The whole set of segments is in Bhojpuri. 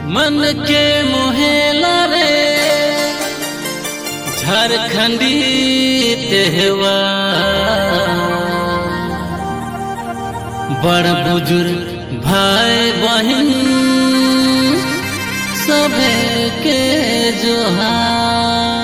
मन के मोहेला रे झारखंडी त्योहार, बड़ बुजुर्ग भाई बहन सबे के जोहार।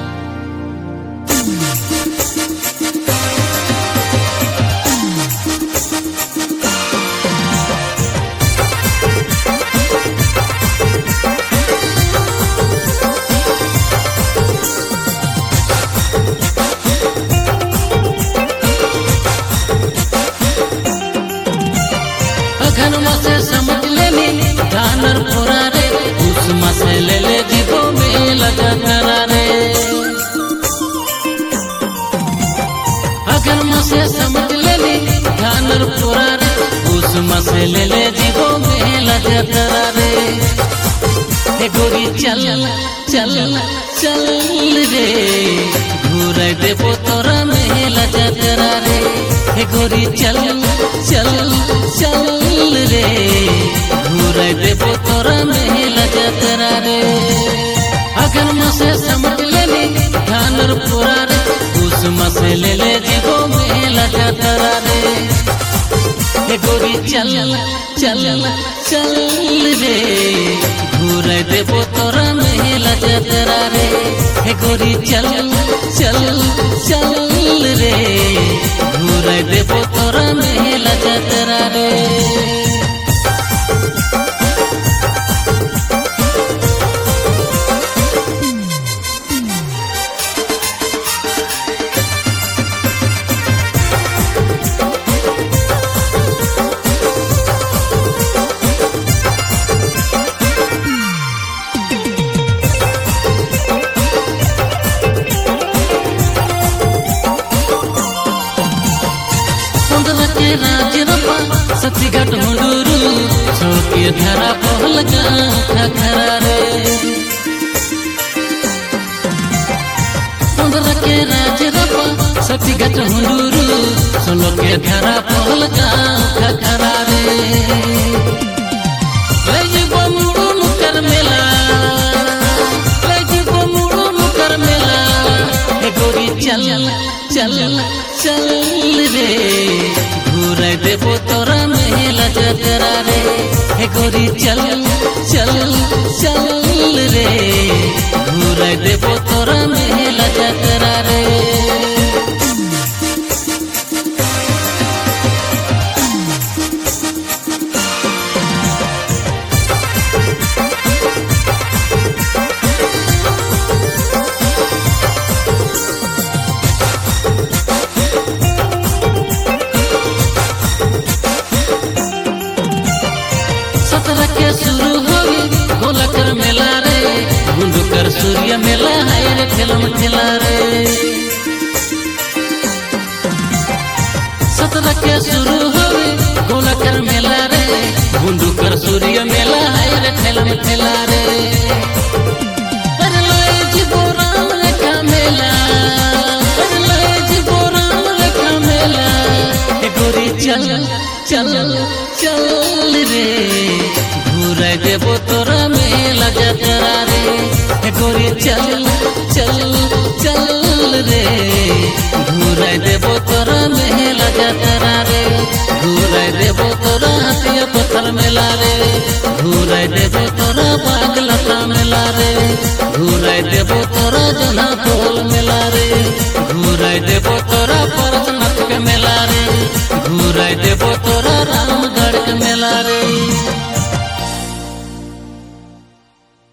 अघनमा से समझ लेनी धानर पुरा रे, उसमा से ले ले जीवो में लगा करा रे। अघनमा से समझ लेनी धानर पुरा रे, उसमा से ले ले जीवो में लगा करा रे। हे गोरी चल चल चल रे, घूरे देबो तोरा में लगा करा रे। हे गोरी चल चल चल रे, घूरे देबो तोरा में लगा करा रे। अघनमा से समझ लेनी धानर पुरा रे, उसमा से ले ले जीवो में लगा करा रे। हे गोरी चल चल चल रे, घूरे देबो तोरा में लगा करा रे। हे गोरी चल चल चल रे, घूरे देबो तोरा में लगा करा रे। सतीघाट हुंडूरू छोके धरा पहल खरा रे। पंद्रह के राज रपा सतीघाट हुंडूरू सोलो के धरा पहल खरा रे। ले जीवो मुड़ू मुकर मेला, ले जीवो मुड़ू मुकर मेला। हे गोरी चल चल चल रे, घूरे देबो तोरा में लगा करा रे। हे गोरी चल चल चल रे, घूरे देबो तोरा में लगा करा रे। के शुरू होगी गोलकर मेला रे, गुंडकर सूर्य मेला है रे फिल्म ठेला रे। 17 के शुरू होगी गोलकर मेला रे, गुंडकर सूर्य मेला है रे फिल्म ठेला रे। अरे जीवो राम रेखा मेला, अरे जीवो राम रेखा मेला। हे गोरी चल चल चल रे, घूरे देबो तोरा में लगा करा रे। हे गोरी चल चल चल रे, घूरे देबो तोरा में लगा करा रे। घूरे देबो तोरा हथिया पत्थर मेला रे, घूरे देबो तोरा बागलता मेला रे। घूरे देबो तोरा जना पोल मेला रे, घूरे देबो तोरा परसनाथ के मेला रे। घूरे देबो तोरा